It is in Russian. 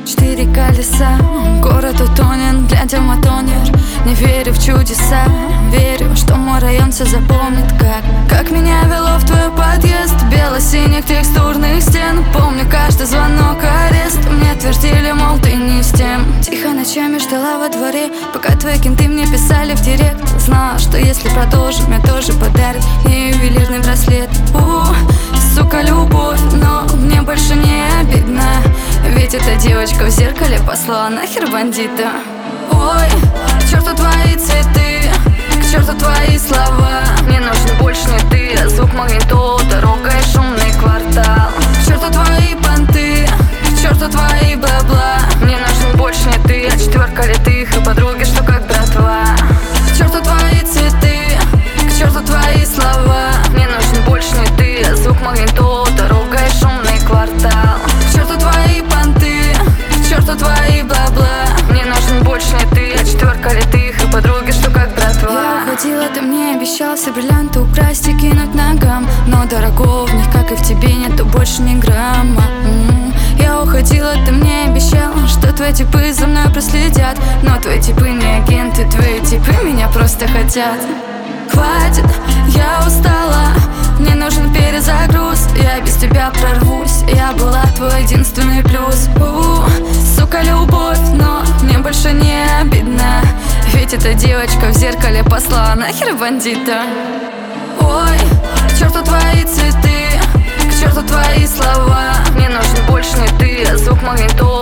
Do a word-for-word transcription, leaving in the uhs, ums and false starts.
Четыре колеса, город утонен, глядя в мотонер. Не верю в чудеса, верю, что мой район все запомнит. Как, как меня вело в твой подъезд, бело-синих текстурных стен. Помню каждый звонок, арест. Мне твердили, мол, ты не с тем. Тихо ночами ждала во дворе, пока твои кенты мне писали в директ. Знала, что если продолжу, мне тоже подарят и ювелирный браслет. У, сука, любовь, но мне больше не обидно, ведь эта девочка в зеркале послала нахер бандита. Ой, к черту твои цветы, к черту твои слова. Мне нужен больше не ты, а звук магнитола, дорога и шумный квартал. К черту твои понты, к черту твои бла-бла. Мне нужен больше не ты, а четверка литых и подруги, что как братва. К черту твои цветы, к черту твои слова. Мне нужен больше не ты, а звук магнитола, дорога и шумный квартал. К черту твои понты, к черту твои бла-бла. Мне нужен больше не ты, а четверка литых и подруги, что как братва. Я уходила, ты мне обещал все бриллианты украсть и кинуть ногам, но дорогого в них, как и в тебе, нету больше ни грамма. М-м-м. Я уходила, ты мне обещал, что твои типы за мной проследят, но твои типы не агенты, твои типы меня просто хотят. Хватит, я устала, мне нужен перезагруз. Я без тебя прорвусь, я была твой единственный плюс. У, сука, любовь, но мне больше не обидно, ведь эта девочка в зеркале послала нахер бандита. Ой, к черту твои цветы, к черту твои слова. Мне нужен больше не ты, а звук магнитола,